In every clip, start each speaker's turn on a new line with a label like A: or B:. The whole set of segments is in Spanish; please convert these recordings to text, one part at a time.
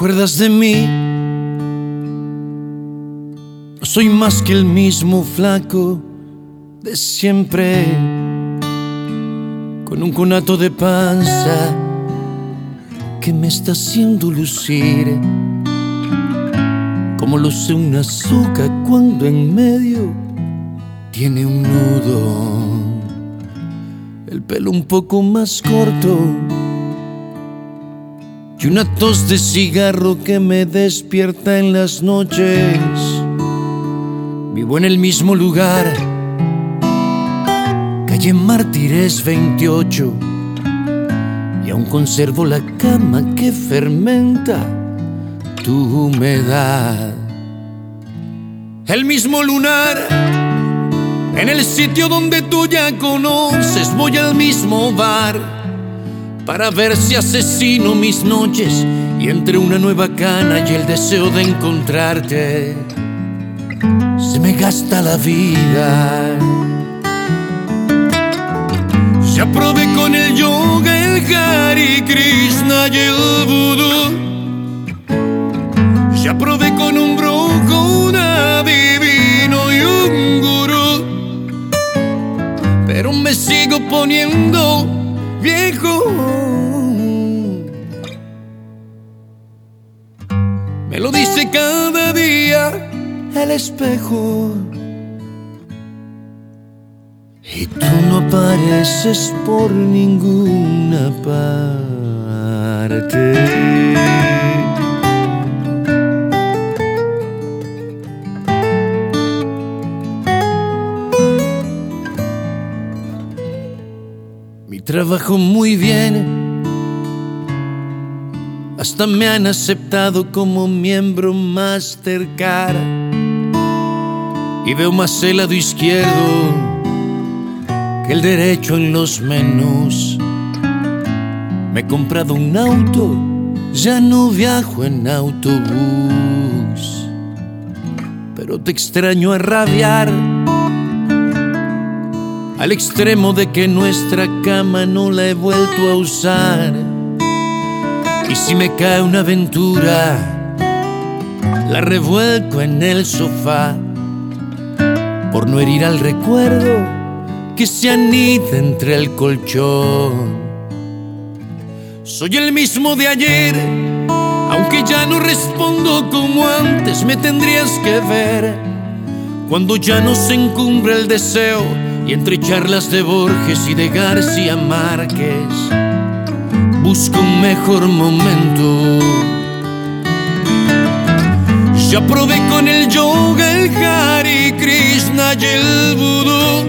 A: acuerdas de mí? No soy más que el mismo flaco de siempre, con un conato de panza que me está haciendo lucir como luce una azúcar cuando en medio tiene un nudo. El pelo un poco más corto y una tos de cigarro que me despierta en las noches. Vivo en el mismo lugar, calle Mártires 28, y aún conservo la cama que fermenta tu humedad. El mismo lunar, en el sitio donde tú ya conoces. Voy al mismo bar para ver si asesino mis noches, y entre una nueva cana y el deseo de encontrarte se me gasta la vida. Ya probé con el yoga, el Hare Krishna y el vudú. Ya probé con un brujo, un adivino y un gurú, pero me sigo poniendo viejo. Me lo dice cada día el espejo. Y tú no apareces por ninguna parte. Mi trabajo muy bien, hasta me han aceptado como miembro Mastercard, y veo más el lado izquierdo que el derecho en los menús. Me he comprado un auto, ya no viajo en autobús, pero te extraño a rabiar, al extremo de que nuestra cama no la he vuelto a usar. Y si me cae una aventura, la revuelco en el sofá, por no herir al recuerdo que se anida entre el colchón. Soy el mismo de ayer, aunque ya no respondo como antes. Me tendrías que ver cuando ya no se encumbra el deseo, y entre charlas de Borges y de García Márquez busco un mejor momento. Ya probé con el yoga, el Hare Krishna y el vudú.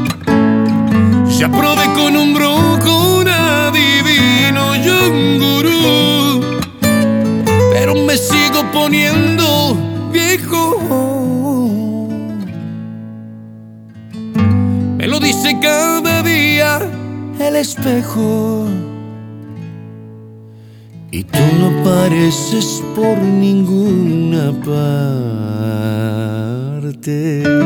A: Ya probé con un brujo, un adivino y un gurú, pero me sigo poniendo viejo. Me lo dice cada día el espejo. Y tú no apareces por ninguna parte.